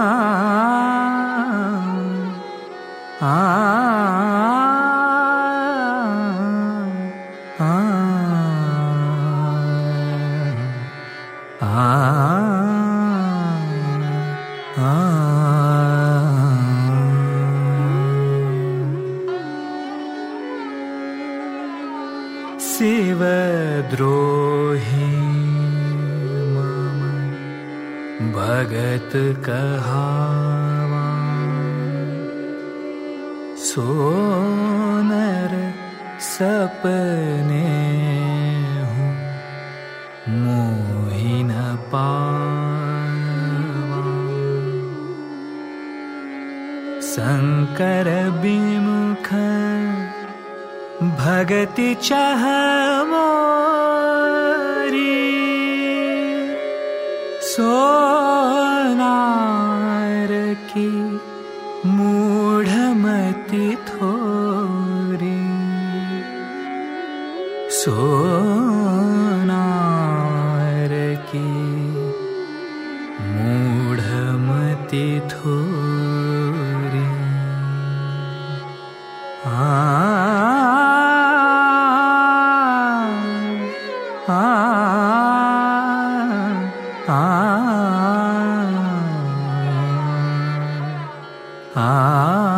शिवद्रोही मम भगत कहावा, सो नर सपने हूँ मोहि न पावा। शंकर विमुख भगति चाह मोरी, सो नार की मूढ़मति थोरी, सो नार की मूढ़मति थोरी। आ